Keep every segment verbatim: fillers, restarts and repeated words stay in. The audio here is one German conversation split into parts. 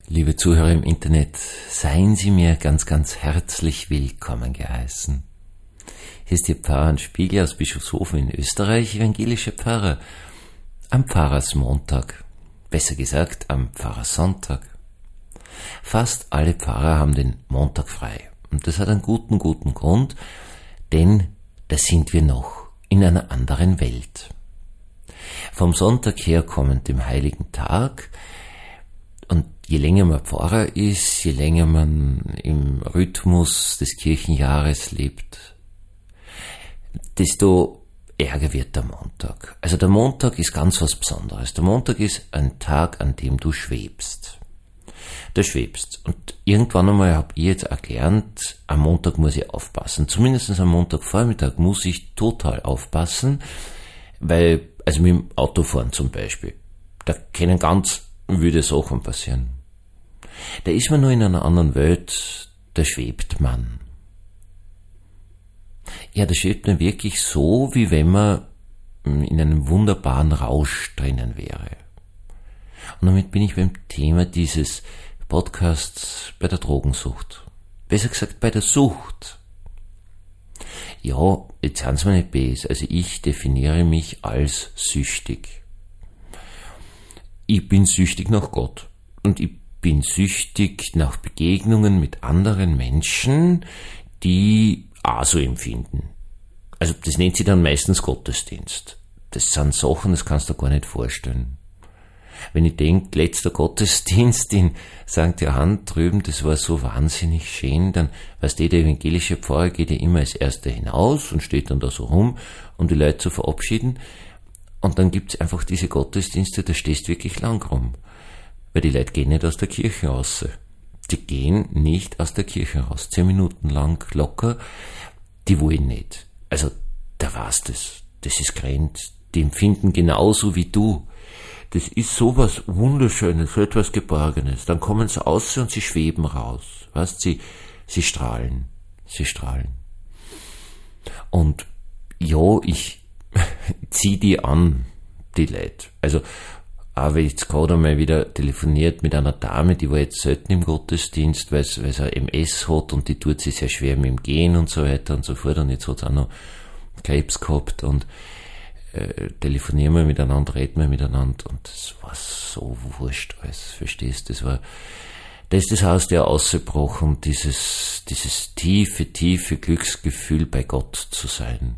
Liebe Zuhörer im Internet, seien Sie mir ganz, ganz herzlich willkommen geheißen. Hier ist Ihr Pfarrer Spiegel aus Bischofshofen in Österreich, evangelischer Pfarrer, am Pfarrersmontag, besser gesagt am Pfarrersonntag. Fast alle Pfarrer haben den Montag frei und das hat einen guten, guten Grund, denn da sind wir noch in einer anderen Welt. Vom Sonntag her kommend dem Heiligen Tag. Und je länger man Pfarrer ist, je länger man im Rhythmus des Kirchenjahres lebt, desto ärger wird der Montag. Also der Montag ist ganz was Besonderes. Der Montag ist ein Tag, an dem du schwebst. Du schwebst. Und irgendwann einmal habe ich jetzt auch gelernt, am Montag muss ich aufpassen. Zumindest am Montagvormittag muss ich total aufpassen, weil, also mit dem Autofahren zum Beispiel, da können ganz würde Sachen passieren. Da ist man nur in einer anderen Welt, da schwebt man. Ja, da schwebt man wirklich so, wie wenn man in einem wunderbaren Rausch drinnen wäre. Und damit bin ich beim Thema dieses Podcasts bei der Drogensucht. Besser gesagt bei der Sucht. Ja, jetzt sind wir nicht böse. Also ich definiere mich als süchtig. Ich bin süchtig nach Gott und ich bin süchtig nach Begegnungen mit anderen Menschen, die auch so empfinden. Also das nennt sich dann meistens Gottesdienst. Das sind Sachen, das kannst du dir gar nicht vorstellen. Wenn ich denke, letzter Gottesdienst in Sankt Johann drüben, das war so wahnsinnig schön, dann, weißt du, der evangelische Pfarrer geht ja immer als Erster hinaus und steht dann da so rum, um die Leute zu verabschieden. Und dann gibt's einfach diese Gottesdienste, da stehst du wirklich lang rum. Weil die Leute gehen nicht aus der Kirche raus. Die gehen nicht aus der Kirche raus. Zehn Minuten lang locker, die wollen nicht. Also, da war's das. Das ist grenzt. Die empfinden genauso wie du. Das ist sowas Wunderschönes, so etwas Geborgenes. Dann kommen sie raus und sie schweben raus. Weißt, sie, sie strahlen. Sie strahlen. Und, ja, ich, zieh die an, die Leute. Also, aber jetzt gerade einmal wieder telefoniert mit einer Dame, die war jetzt selten im Gottesdienst, weil sie ein M S hat und die tut sich sehr schwer mit dem Gehen und so weiter und so fort und jetzt hat sie auch noch Krebs gehabt und äh, telefonieren wir miteinander, reden wir miteinander und das war so wurscht alles, verstehst du, das war, da ist das Haus der ausgebrochen, dieses, dieses tiefe, tiefe Glücksgefühl bei Gott zu sein.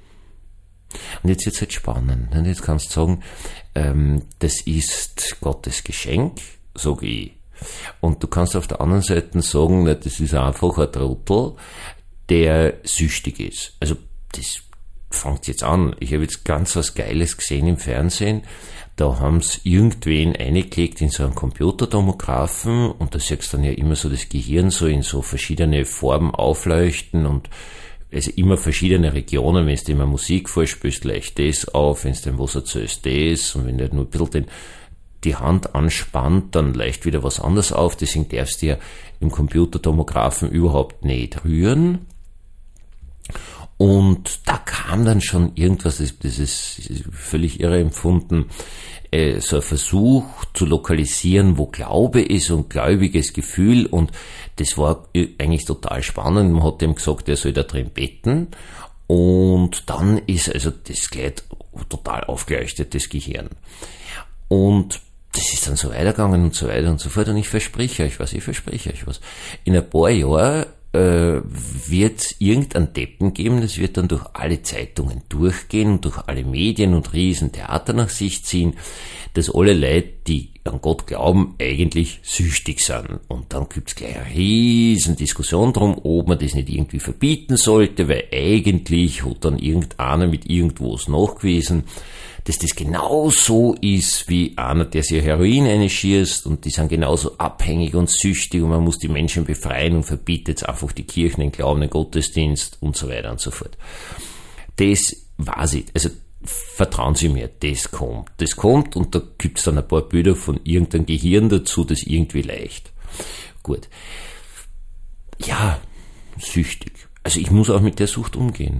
Und jetzt wird's halt spannend. Und jetzt kannst du sagen, ähm, das ist Gottes Geschenk, sag ich. Und du kannst auf der anderen Seite sagen, na, das ist einfach ein Trottel, der süchtig ist. Also das fängt jetzt an. Ich habe jetzt ganz was Geiles gesehen im Fernsehen. Da haben's irgendwen eingelegt in so einen Computertomographen und da siehst du dann ja immer so das Gehirn so in so verschiedene Farben aufleuchten und also immer verschiedene Regionen, wenn du immer Musik vorspielst, leicht das auf, wenn du dem was erzählst, das, und wenn du nur ein bisschen den, die Hand anspannt, dann leicht wieder was anderes auf, deswegen darfst du ja im Computertomographen überhaupt nicht rühren. Und da kam dann schon irgendwas, das ist völlig irre empfunden, äh, so ein Versuch zu lokalisieren, wo Glaube ist und gläubiges Gefühl, und das war eigentlich total spannend. Man hat ihm gesagt, er soll da drin beten, und dann ist also das gleich total aufgeleuchtet, das Gehirn. Und das ist dann so weitergegangen und so weiter und so fort, und ich verspreche euch was, ich verspreche euch was. In ein paar Jahren äh, wird es irgendeinen Deppen geben, das wird dann durch alle Zeitungen durchgehen und durch alle Medien und riesen Theater nach sich ziehen, dass alle Leute, die an Gott glauben, eigentlich süchtig sind. Und dann gibt's gleich eine riesen Diskussion drum, ob man das nicht irgendwie verbieten sollte, weil eigentlich hat dann irgendeiner mit irgendwas nachgewiesen, dass das genauso ist wie einer, der sich Heroin einschießt, und die sind genauso abhängig und süchtig und man muss die Menschen befreien und verbietet jetzt einfach die Kirchen, den Glauben, den Gottesdienst und so weiter und so fort. Das weiß ich. Also vertrauen Sie mir, das kommt. Das kommt, und da gibt's dann ein paar Bilder von irgendeinem Gehirn dazu, das irgendwie leicht. Gut. Ja, süchtig. Also ich muss auch mit der Sucht umgehen.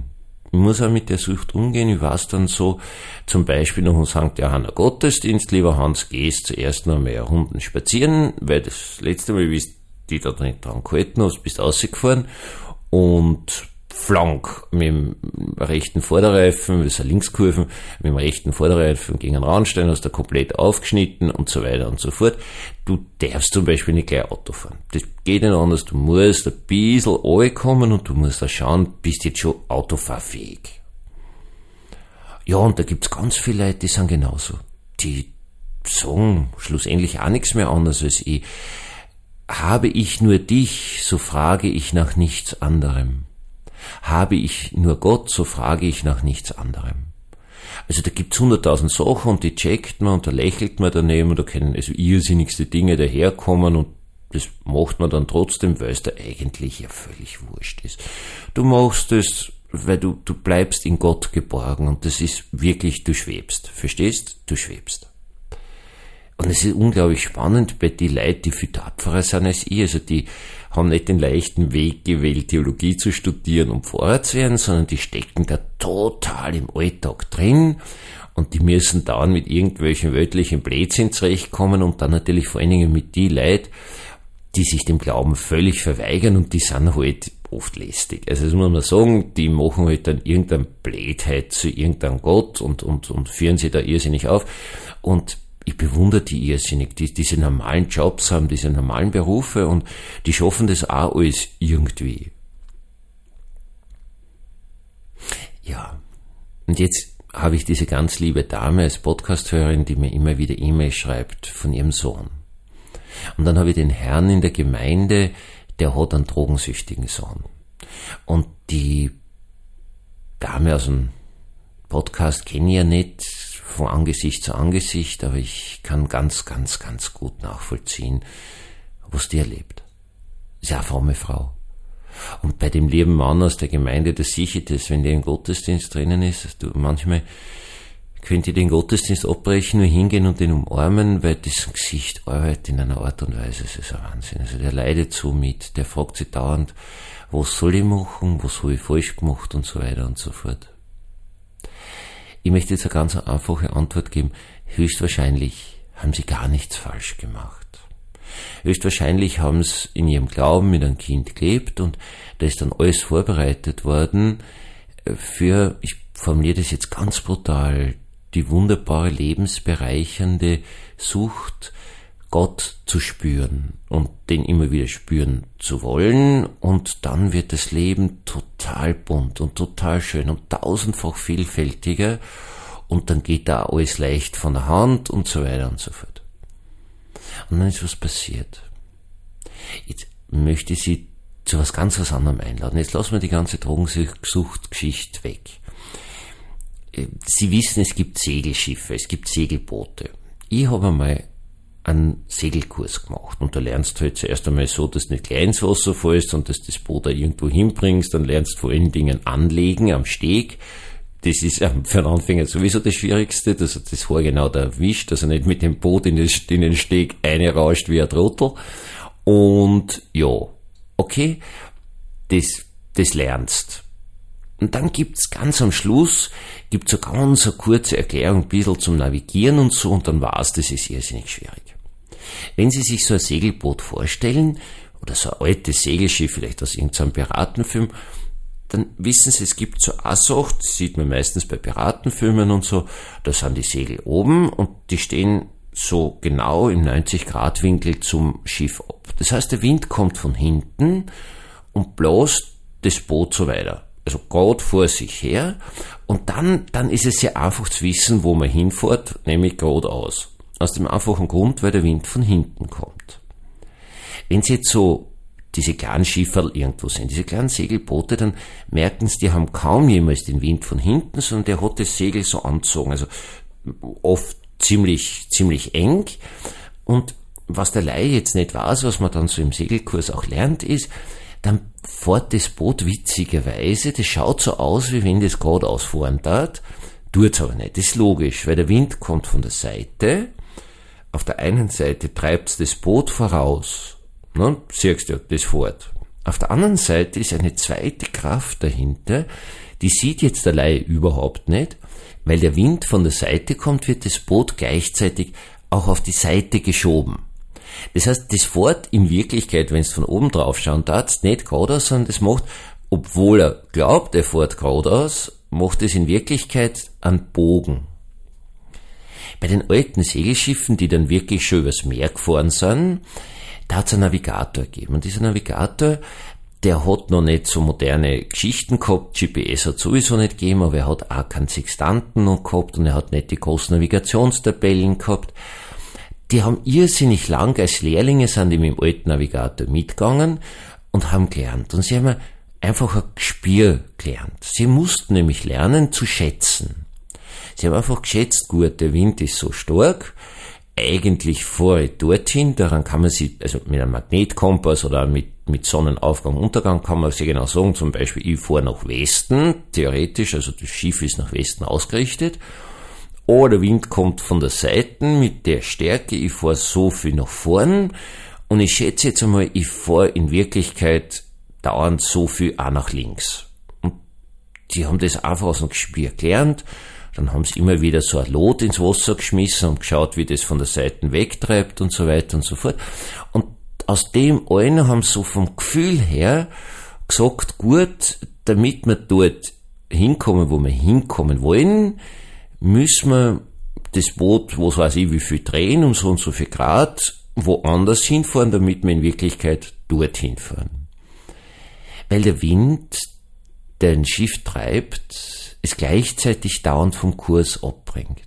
ich muss auch mit der Sucht umgehen. Ich weiß dann so, zum Beispiel noch und Sankt Johanna Gottesdienst, lieber Hans, gehst zuerst noch mal Runden spazieren, weil das letzte Mal, wie du dich da nicht dran gehalten hast, bist rausgefahren und flank mit dem rechten Vorderreifen, das ist eine Linkskurven, mit dem rechten Vorderreifen gegen einen Randstein, hast du komplett aufgeschnitten und so weiter und so fort. Du darfst zum Beispiel nicht gleich Auto fahren. Das geht nicht anders. Du musst ein bisschen runterkommen und du musst auch schauen, bist jetzt schon autofahrfähig. Ja, und da gibt's ganz viele Leute, die sind genauso. Die sagen schlussendlich auch nichts mehr anderes als ich. Habe ich nur dich, so frage ich nach nichts anderem. Habe ich nur Gott, so frage ich nach nichts anderem. Also da gibt's hunderttausend Sachen und die checkt man und da lächelt man daneben und da können also irrsinnigste Dinge daherkommen und das macht man dann trotzdem, weil es da eigentlich ja völlig wurscht ist. Du machst es, weil du, du bleibst in Gott geborgen und das ist wirklich, du schwebst. Verstehst? Du schwebst. Und es ist unglaublich spannend bei den Leuten, die viel tapferer sind als ich. Also die haben nicht den leichten Weg gewählt, Theologie zu studieren, um Pfarrer zu werden, sondern die stecken da total im Alltag drin und die müssen dann mit irgendwelchen weltlichen Blödsinn zurechtkommen und dann natürlich vor allen Dingen mit die Leuten, die sich dem Glauben völlig verweigern und die sind halt oft lästig. Also das muss man sagen, die machen halt dann irgendeine Blödheit zu irgendeinem Gott und, und, und führen sie da irrsinnig auf und ich bewundere die irrsinnig, die diese normalen Jobs haben, diese normalen Berufe und die schaffen das auch alles irgendwie. Ja, und jetzt habe ich diese ganz liebe Dame als Podcast-Hörerin, die mir immer wieder E-Mails schreibt von ihrem Sohn. Und dann habe ich den Herrn in der Gemeinde, der hat einen drogensüchtigen Sohn. Und die Dame aus dem Podcast kenne ich ja nicht, von Angesicht zu Angesicht, aber ich kann ganz, ganz, ganz gut nachvollziehen, was die erlebt. Ist ja eine fromme Frau. Und bei dem lieben Mann aus der Gemeinde, das sehe ich das, wenn der im Gottesdienst drinnen ist, du, manchmal könnte ich den Gottesdienst abbrechen, nur hingehen und den umarmen, weil das Gesicht arbeitet in einer Art und Weise, das ist ein Wahnsinn. Also der leidet so mit, der fragt sich dauernd, was soll ich machen, was habe ich falsch gemacht und so weiter und so fort. Ich möchte jetzt eine ganz einfache Antwort geben. Höchstwahrscheinlich haben sie gar nichts falsch gemacht. Höchstwahrscheinlich haben sie in ihrem Glauben mit einem Kind gelebt und da ist dann alles vorbereitet worden für, ich formuliere das jetzt ganz brutal, die wunderbare, lebensbereichernde Sucht, Gott zu spüren und den immer wieder spüren zu wollen und dann wird das Leben total bunt und total schön und tausendfach vielfältiger und dann geht da alles leicht von der Hand und so weiter und so fort. Und dann ist was passiert. Jetzt möchte ich Sie zu was ganz was anderem einladen. Jetzt lassen wir die ganze Drogensuchtgeschichte weg. Sie wissen, es gibt Segelschiffe, es gibt Segelboote. Ich habe einmal einen Segelkurs gemacht und da lernst du halt zuerst einmal so, dass du nicht gleich ins Wasser fällst und dass du das Boot da irgendwo hinbringst, dann lernst du vor allen Dingen anlegen am Steg. Das ist ähm, für einen Anfänger sowieso das Schwierigste, dass er das Haar genau da erwischt, dass er nicht mit dem Boot in den, in den Steg reinrauscht wie ein Trottel. Und ja, okay, das, das lernst. Und dann gibt's ganz am Schluss, gibt's so ganz eine kurze Erklärung, ein bisschen zum Navigieren und so, und dann war's, das ist irrsinnig schwierig. Wenn Sie sich so ein Segelboot vorstellen, oder so ein altes Segelschiff, vielleicht aus irgendeinem Piratenfilm, dann wissen Sie, es gibt so eine Sache, das sieht man meistens bei Piratenfilmen und so, da sind die Segel oben und die stehen so genau im neunzig Grad Winkel zum Schiff ab. Das heißt, der Wind kommt von hinten und bläst das Boot so weiter. Also gerade vor sich her. Und dann, dann ist es sehr einfach zu wissen, wo man hinfährt, nämlich geradeaus. Aus dem einfachen Grund, weil der Wind von hinten kommt. Wenn Sie jetzt so diese kleinen Schifferl irgendwo sind, diese kleinen Segelboote, dann merken Sie, die haben kaum jemals den Wind von hinten, sondern der hat das Segel so angezogen. Also oft ziemlich, ziemlich eng. Und was der Laie jetzt nicht weiß, was man dann so im Segelkurs auch lernt, ist, dann fährt das Boot witzigerweise, das schaut so aus, wie wenn das gerade ausfahren tat, tut's aber nicht. Das ist logisch, weil der Wind kommt von der Seite. Auf der einen Seite treibt's das Boot voraus. Ne? Siehst du, das fährt. Auf der anderen Seite ist eine zweite Kraft dahinter, Die sieht jetzt der Laie überhaupt nicht. Weil der Wind von der Seite kommt, wird das Boot gleichzeitig auch auf die Seite geschoben. Das heißt, das fährt in Wirklichkeit, wenn du von oben drauf schauen darfst, nicht geradeaus, sondern das macht, obwohl er glaubt, er fährt geradeaus, macht es in Wirklichkeit einen Bogen. Bei den alten Segelschiffen, die dann wirklich schon übers Meer gefahren sind, da hat es einen Navigator gegeben. Und dieser Navigator, der hat noch nicht so moderne Geschichten gehabt, G P S hat sowieso nicht gegeben, aber er hat auch keinen Sextanten noch gehabt und er hat nicht die großen Navigationstabellen gehabt. Die haben irrsinnig lang als Lehrlinge, sind die mit dem alten Navigator mitgegangen und haben gelernt. Und sie haben einfach ein Gespür gelernt. Sie mussten nämlich lernen zu schätzen. Sie haben einfach geschätzt, gut, der Wind ist so stark, eigentlich fahre ich dorthin, daran kann man sich, also mit einem Magnetkompass oder mit, mit Sonnenaufgang, Untergang kann man sich genau sagen, zum Beispiel, ich fahre nach Westen, theoretisch, also das Schiff ist nach Westen ausgerichtet, oder der Wind kommt von der Seite mit der Stärke, ich fahre so viel nach vorn, und ich schätze jetzt einmal, ich fahre in Wirklichkeit dauernd so viel auch nach links. Und die haben das einfach aus dem Gespür gelernt. Dann haben sie immer wieder so ein Lot ins Wasser geschmissen und geschaut, wie das von der Seite wegtreibt und so weiter und so fort. Und aus dem allen haben sie so vom Gefühl her gesagt, gut, damit wir dort hinkommen, wo wir hinkommen wollen, müssen wir das Boot, was weiß ich, wie viel drehen, um so und so viel Grad, woanders hinfahren, damit wir in Wirklichkeit dorthin fahren. Weil der Wind, der ein Schiff treibt, es gleichzeitig dauernd vom Kurs abbringt.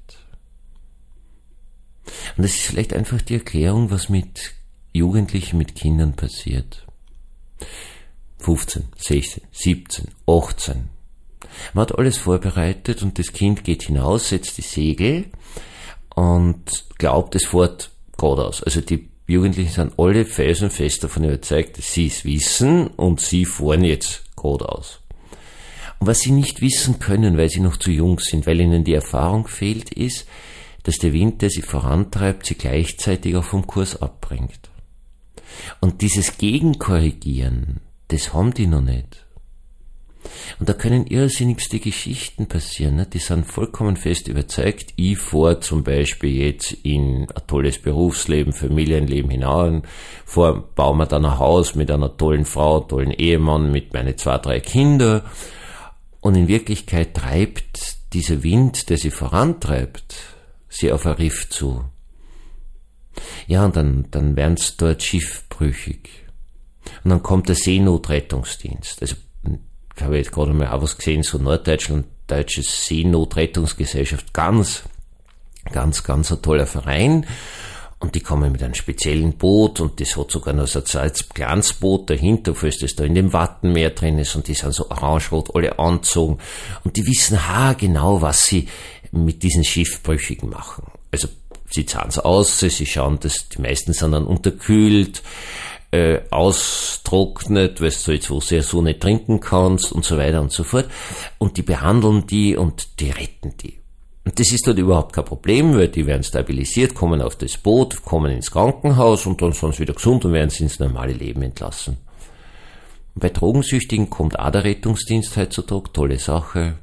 Und das ist vielleicht einfach die Erklärung, was mit Jugendlichen, mit Kindern passiert. fünfzehn, sechzehn, siebzehn, achtzehn. Man hat alles vorbereitet und das Kind geht hinaus, setzt die Segel und glaubt, es fährt geradeaus. Also die Jugendlichen sind alle felsenfest davon überzeugt, dass sie es wissen und sie fahren jetzt geradeaus. Und was sie nicht wissen können, weil sie noch zu jung sind, weil ihnen die Erfahrung fehlt, ist, dass der Wind, der sie vorantreibt, sie gleichzeitig auch vom Kurs abbringt. Und dieses Gegenkorrigieren, das haben die noch nicht. Und da können irrsinnigste Geschichten passieren. Ne? Die sind vollkommen fest überzeugt, ich fahre zum Beispiel jetzt in ein tolles Berufsleben, Familienleben hinein, vor, baue mir dann ein Haus mit einer tollen Frau, tollen Ehemann, mit meinen zwei, drei Kindern. Und in Wirklichkeit treibt dieser Wind, der sie vorantreibt, sie auf ein Riff zu. Ja, und dann, dann werden sie dort schiffbrüchig. Und dann kommt der Seenotrettungsdienst. Also, ich habe jetzt gerade mal auch was gesehen, so Norddeutschland, Deutsche Seenotrettungsgesellschaft, ganz, ganz, ganz ein toller Verein. Und die kommen mit einem speziellen Boot und das hat sogar noch so ein kleines Boot dahinter, falls das da in dem Wattenmeer drin ist und die sind so orange-rot, alle angezogen und die wissen ha genau, was sie mit diesen Schiffbrüchigen machen. Also sie zahlen es aus, sie schauen, dass die meisten sind dann unterkühlt, äh, austrocknet, weil du jetzt wo sehr so nicht trinken kannst und so weiter und so fort. Und die behandeln die und die retten die. Und das ist dort überhaupt kein Problem, weil die werden stabilisiert, kommen auf das Boot, kommen ins Krankenhaus und dann sind sie wieder gesund und werden sie ins normale Leben entlassen. Und bei Drogensüchtigen kommt auch der Rettungsdienst heutzutage, tolle Sache.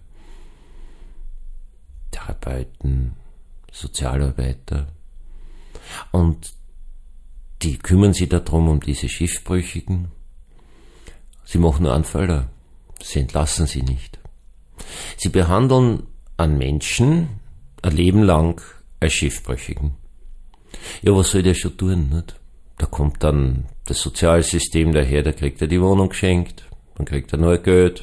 Therapeuten, Sozialarbeiter. Und die kümmern sich darum, um diese Schiffbrüchigen. Sie machen nur einen Fehler. Sie entlassen sie nicht. Sie behandeln an Menschen ein Leben lang als Schiffbrüchigen. Ja, was soll der schon tun, nicht? Da kommt dann das Sozialsystem daher, da kriegt er die Wohnung geschenkt, dann kriegt er noch Geld.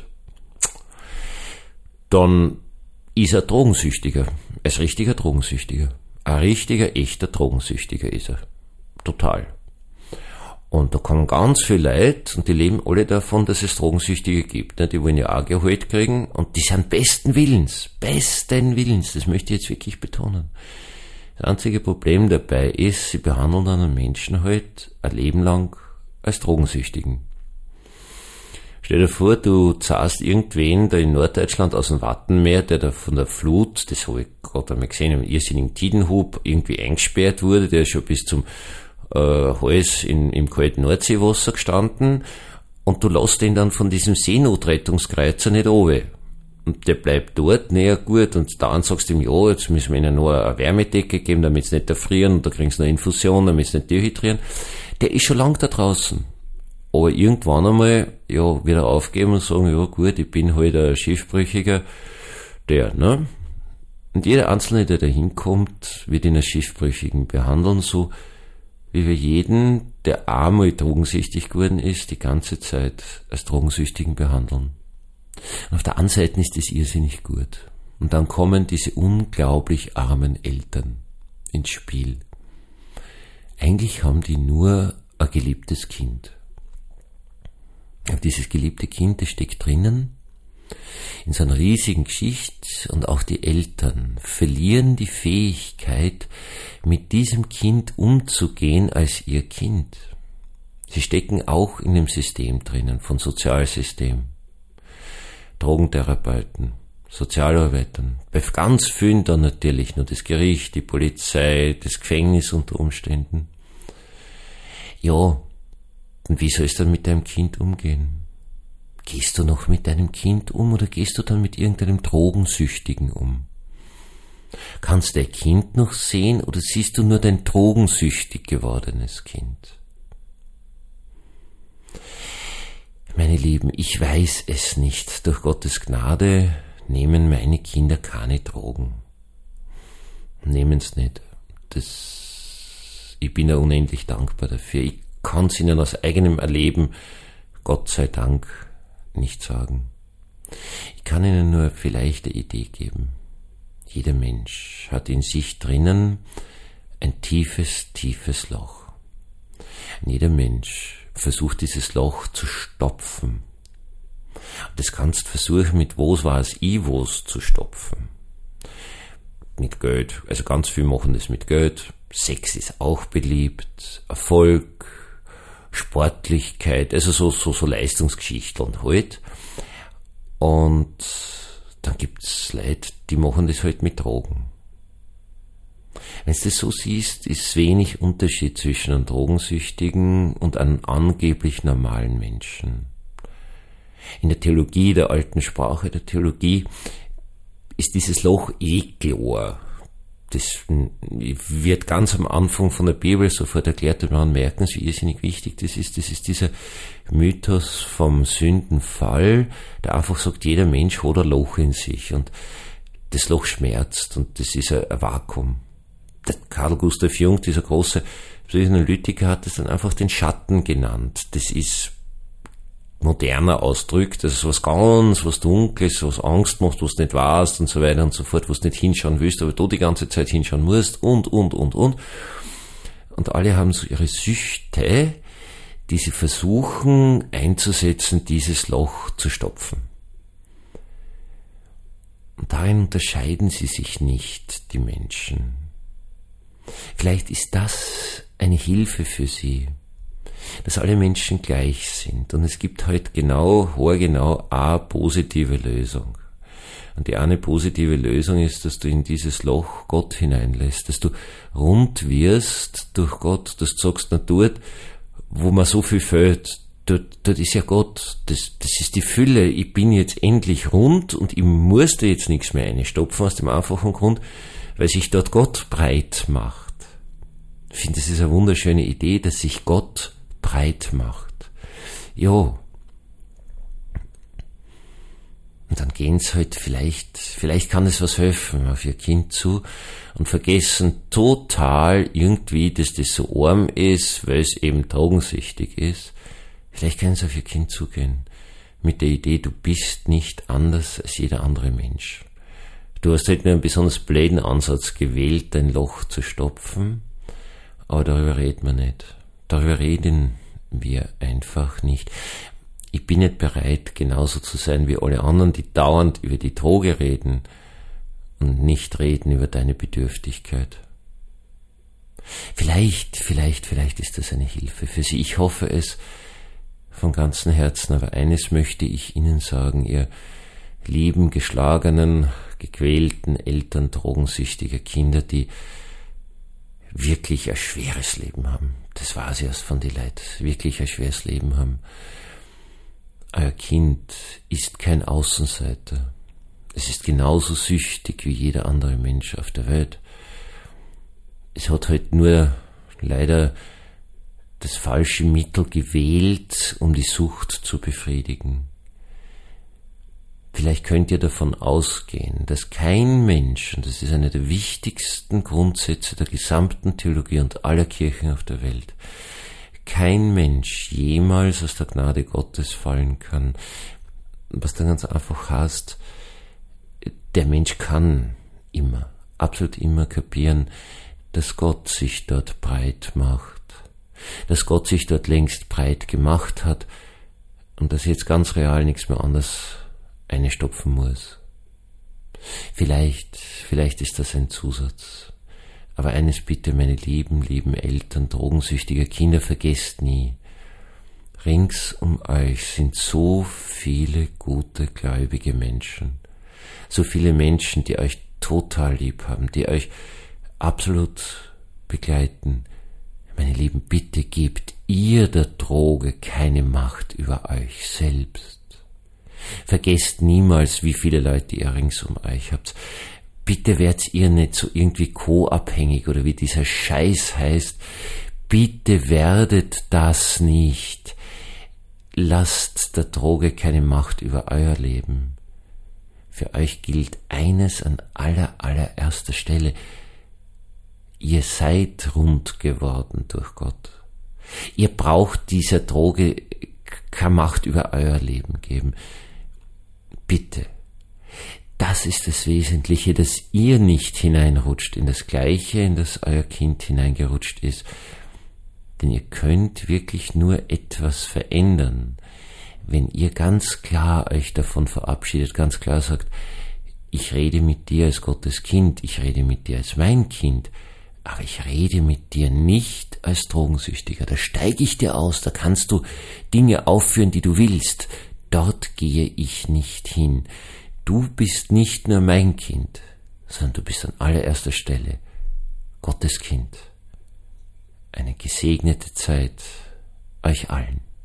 Dann ist er Drogensüchtiger, als richtiger Drogensüchtiger. Ein richtiger, echter Drogensüchtiger ist er. Total. Und da kommen ganz viele Leute und die leben alle davon, dass es Drogensüchtige gibt. Die wollen ja auch Gehalt kriegen und die sind besten Willens, besten Willens, das möchte ich jetzt wirklich betonen. Das einzige Problem dabei ist, sie behandeln einen Menschen halt ein Leben lang als Drogensüchtigen. Stell dir vor, du zahlst irgendwen da in Norddeutschland aus dem Wattenmeer, der da von der Flut, das habe ich gerade einmal gesehen, im irrsinnigen Tidenhub irgendwie eingesperrt wurde, der ist schon bis zum äh, Hals in, im kalten Nordseewasser gestanden und du lässt ihn dann von diesem Seenotrettungskreuzer nicht runter. und der bleibt dort, naja gut, und dann sagst du ihm, ja, jetzt müssen wir ihnen nur eine Wärmedecke geben, damit sie nicht erfrieren, und da kriegen sie eine Infusion, damit sie nicht dehydrieren. Der ist schon lang da draußen. Aber irgendwann einmal, ja, wieder aufgeben und sagen, ja gut, ich bin halt ein Schiffbrüchiger, der, ne? Und jeder Einzelne, der da hinkommt, wird ihn als Schiffbrüchigen behandeln, so wie wir jeden, der einmal drogensüchtig geworden ist, die ganze Zeit als Drogensüchtigen behandeln. Und auf der anderen Seite ist das irrsinnig gut. Und dann kommen diese unglaublich armen Eltern ins Spiel. Eigentlich haben die nur ein geliebtes Kind. Aber dieses geliebte Kind, das steckt drinnen in so einer riesigen Geschichte, und auch die Eltern verlieren die Fähigkeit, mit diesem Kind umzugehen als ihr Kind. Sie stecken auch in dem System drinnen, von Sozialsystem, Drogentherapeuten, Sozialarbeitern, bei ganz vielen dann natürlich nur das Gericht, die Polizei, das Gefängnis unter Umständen. Ja, und wie soll es dann mit deinem Kind umgehen? Gehst du noch mit deinem Kind um oder gehst du dann mit irgendeinem Drogensüchtigen um? Kannst du dein Kind noch sehen oder siehst du nur dein drogensüchtig gewordenes Kind? Meine Lieben, ich weiß es nicht. Durch Gottes Gnade nehmen meine Kinder keine Drogen. Nehmen es nicht. Das, ich bin ja unendlich dankbar dafür. Ich kann es ihnen aus eigenem Erleben, Gott sei Dank, nicht sagen. Ich kann ihnen nur vielleicht eine Idee geben. Jeder Mensch hat in sich drinnen ein tiefes, tiefes Loch. Und jeder Mensch versucht dieses Loch zu stopfen. Und das kannst du versuchen, mit was war es Ivos zu stopfen. Mit Geld. Also ganz viele machen das mit Geld. Sex ist auch beliebt. Erfolg, Sportlichkeit, also so, so, so Leistungsgeschichten halt. Und dann gibt's Leute, die machen das halt mit Drogen. Wenn du das so siehst, ist wenig Unterschied zwischen einem Drogensüchtigen und einem angeblich normalen Menschen. In der Theologie, der alten Sprache der Theologie, ist dieses Loch eh klar. Das wird ganz am Anfang von der Bibel sofort erklärt, und man merken, wie irrsinnig wichtig das ist. Das ist dieser Mythos vom Sündenfall, der einfach sagt, jeder Mensch hat ein Loch in sich und das Loch schmerzt und das ist ein Vakuum. Der Carl Gustav Jung, dieser große Psychoanalytiker, hat das dann einfach den Schatten genannt. Das ist moderner ausdrückt, das ist was ganz, was Dunkles, was Angst macht, was du nicht weißt und so weiter und so fort, was du nicht hinschauen willst, aber du die ganze Zeit hinschauen musst und, und, und, und. Und alle haben so ihre Süchte, die sie versuchen einzusetzen, dieses Loch zu stopfen. Und darin unterscheiden sie sich nicht, die Menschen. Vielleicht ist das eine Hilfe für sie, dass alle Menschen gleich sind. Und es gibt halt genau, haargenau, eine positive Lösung. Und die eine positive Lösung ist, dass du in dieses Loch Gott hineinlässt, dass du rund wirst durch Gott, dass du sagst, na dort, wo mir so viel fehlt, dort, dort ist ja Gott, das, das ist die Fülle, ich bin jetzt endlich rund und ich muss da jetzt nichts mehr einstopfen, aus dem einfachen Grund, weil sich dort Gott breit macht. Ich finde, das ist eine wunderschöne Idee, dass sich Gott breit macht. Jo. Und dann gehen's halt vielleicht, vielleicht kann es was helfen auf ihr Kind zu und vergessen total irgendwie, dass das so arm ist, weil es eben drogensüchtig ist. Vielleicht können sie auf ihr Kind zugehen mit der Idee, du bist nicht anders als jeder andere Mensch. Du hast halt nur einen besonders blöden Ansatz gewählt, dein Loch zu stopfen, aber darüber reden wir nicht. Darüber reden wir einfach nicht. Ich bin nicht bereit, genauso zu sein wie alle anderen, die dauernd über die Droge reden und nicht reden über deine Bedürftigkeit. Vielleicht, vielleicht, vielleicht ist das eine Hilfe für Sie. Ich hoffe es von ganzem Herzen, aber eines möchte ich Ihnen sagen, ihr lieben, geschlagenen, gequälten Eltern drogensüchtiger Kinder, die wirklich ein schweres Leben haben. Das war es erst von den Leuten, wirklich ein schweres Leben haben. Euer Kind ist kein Außenseiter. Es ist genauso süchtig wie jeder andere Mensch auf der Welt. Es hat halt nur leider das falsche Mittel gewählt, um die Sucht zu befriedigen. Vielleicht könnt ihr davon ausgehen, dass kein Mensch, und das ist einer der wichtigsten Grundsätze der gesamten Theologie und aller Kirchen auf der Welt, kein Mensch jemals aus der Gnade Gottes fallen kann. Was dann ganz einfach heißt, der Mensch kann immer, absolut immer kapieren, dass Gott sich dort breit macht, dass Gott sich dort längst breit gemacht hat und dass jetzt ganz real nichts mehr anderes einstopfen muss. Vielleicht, vielleicht ist das ein Zusatz. Aber eines bitte, meine lieben, lieben Eltern drogensüchtiger Kinder, vergesst nie. Rings um euch sind so viele gute, gläubige Menschen. So viele Menschen, die euch total lieb haben, die euch absolut begleiten. Meine Lieben, bitte gebt ihr der Droge keine Macht über euch selbst. Vergesst niemals, wie viele Leute ihr rings um euch habt. Bitte werdet ihr nicht so irgendwie co-abhängig oder wie dieser Scheiß heißt. Bitte werdet das nicht. Lasst der Droge keine Macht über euer Leben. Für euch gilt eines an aller, allererster Stelle. Ihr seid rund geworden durch Gott. Ihr braucht dieser Droge keine Macht über euer Leben geben. Bitte, das ist das Wesentliche, dass ihr nicht hineinrutscht in das Gleiche, in das euer Kind hineingerutscht ist. Denn ihr könnt wirklich nur etwas verändern, wenn ihr ganz klar euch davon verabschiedet, ganz klar sagt, ich rede mit dir als Gottes Kind, ich rede mit dir als mein Kind, aber ich rede mit dir nicht als Drogensüchtiger. Da steige ich dir aus, da kannst du Dinge aufführen, die du willst. Dort gehe ich nicht hin. Du bist nicht nur mein Kind, sondern du bist an allererster Stelle Gottes Kind. Eine gesegnete Zeit euch allen.